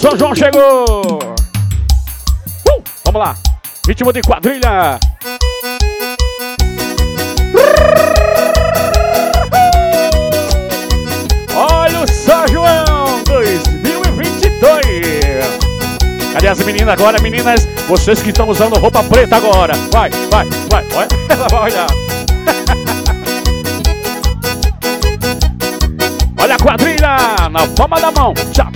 São João chegou. Vamos lá. Ritmo de quadrilha. Olha o São João 2022. Cadê as meninas agora, meninas? Vocês que estão usando roupa preta agora. Vai. Olha, ela vai olhar. Olha a quadrilha na palma da mão. Tchau.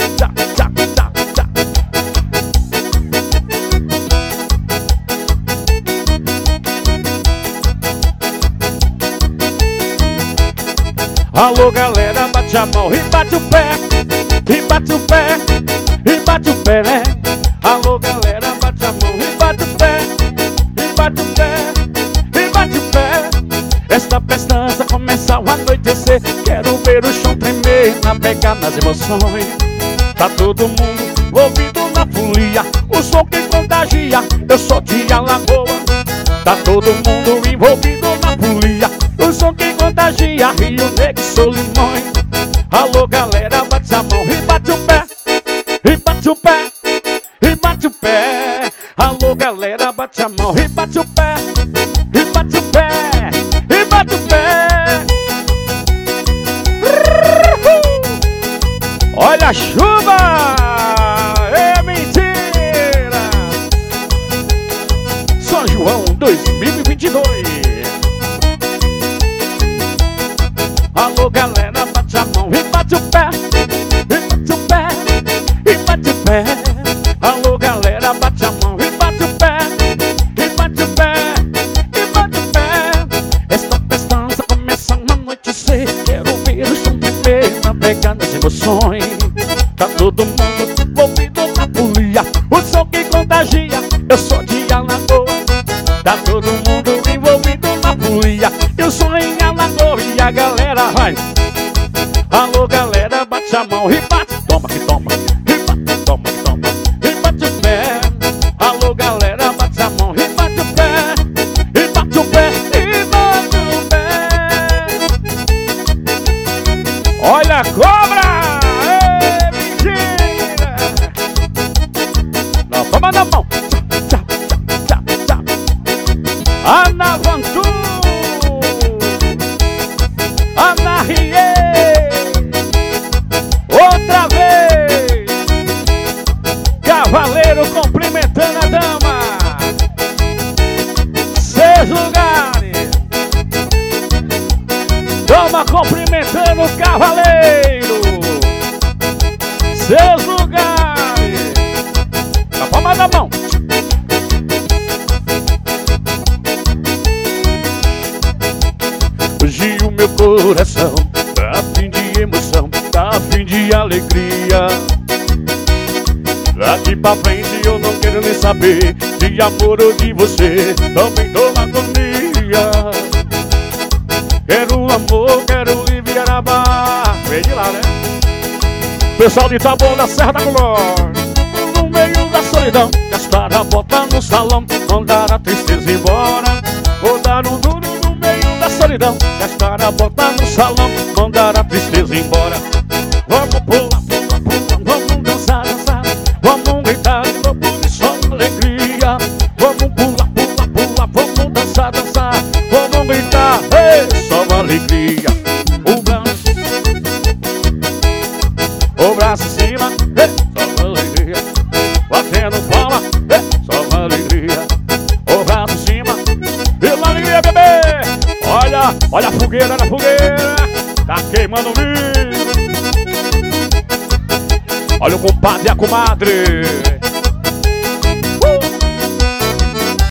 Alô galera, bate a mão e bate o pé, e bate o pé, e bate o pé, né? Alô galera, bate a mão e bate o pé, e bate o pé, e bate o pé. Esta festança começa ao anoitecer. Quero ver o chão tremer, navegar nas emoções. Tá todo mundo ouvindo na folia, o som que contagia. Eu sou de Alagoas. Tá todo mundo envolvido na folia, o som que contagia. Rio Negro, Solimões. Alô galera, bate a mão e bate o pé, e bate o pé, e bate o pé. Alô galera, bate a mão e bate o pé, e bate o pé, e bate o pé. Olha a chuva, é mentira. São João 2022. Alô galera, bate a mão e bate o pé, e bate o pé, e bate o pé. Alô galera, bate a mão e bate o pé, e bate o pé, e bate o pé. Esta festança começa a anoitecer. Quero ver o chão tremer, navegar nas emoções. Tá todo mundo ouvindo na folia, o som que contagia. Eu sou de Alagoas. Tá todo mundo envolvido na folia, eu sou em Alagoas. E a galera vai. Alô galera, bate a mão e bate. Toma que toma, e bate, toma que toma, e bate o pé. Alô galera, bate a mão e bate o pé, e bate o pé, e bate o pé. Olha a cobra, é mentira. Na palma da mão. Ana Vantu, Ana Rie, outra vez. Cavaleiro cumprimentando a dama. 6 lugares. Dama cumprimentando o cavaleiro. 6 lugares. Na palma da mão. Hoje o meu coração tá a fim de emoção, tá a fim de alegria. Daqui pra frente eu não quero nem saber de amor ou de você, também tô na agonia. Quero amor, quero Liviarabá. Vem de lá, né? Pessoal de Taboão da Serra da Glória. No meio da solidão, gastar a bota no salão, mandar a tristeza embora. Vou dar um duro no meio da solidão, gastar a bota no salão, mandar a tristeza embora. Vamos pular, pular, pular, vamos dançar, dançar. Vamos gritar de novo de som e alegria. Vamos pular, pular, pular, vamos dançar, dançar. Vamos gritar, ei, só alegria. O braço em cima, ei, só alegria. Batendo palma, ei, só alegria. O braço em cima, pela alegria, bebê. Olha, olha a fogueira, olha a fogueira. Tá queimando o milho. Olha o compadre e a comadre.